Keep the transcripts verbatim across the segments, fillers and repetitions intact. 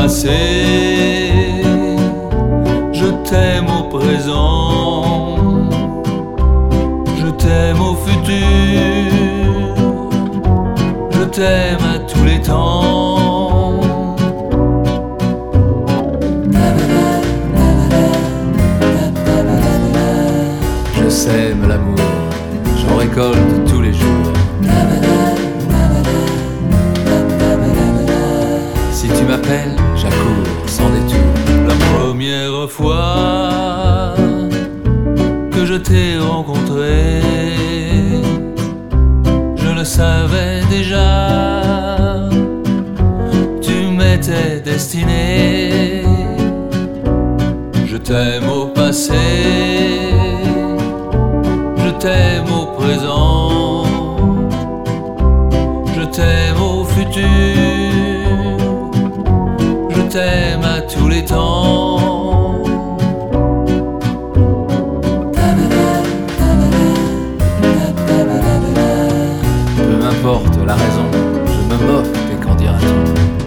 passé, je t'aime au présent, je t'aime au futur, je t'aime à tous les temps. Je sème l'amour, j'en récolte tous les jours. Si tu m'appelles, j'accours sans détour. La première fois que je t'ai rencontré, je le savais déjà, tu m'étais destiné. Je t'aime au passé, je t'aime au présent, je t'aime au futur, je t'aime à tous les temps. Peu importe la raison, je me moque des qu'en dira-t-on.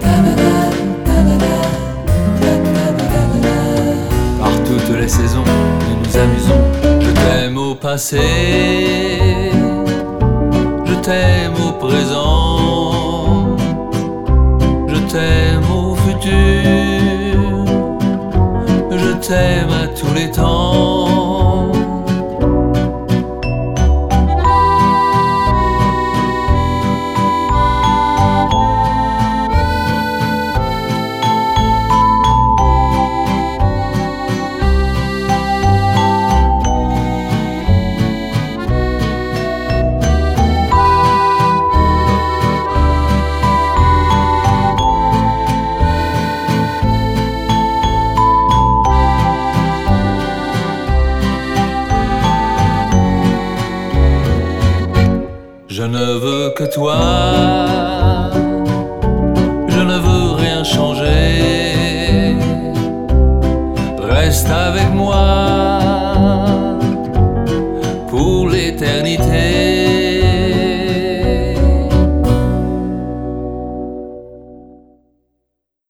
Par toutes les saisons, nous nous amusons. Je t'aime au passé, je t'aime au présent, je t'aime au futur, je t'aime à tous les temps. Je ne veux que toi, je ne veux rien changer. Reste avec moi pour l'éternité.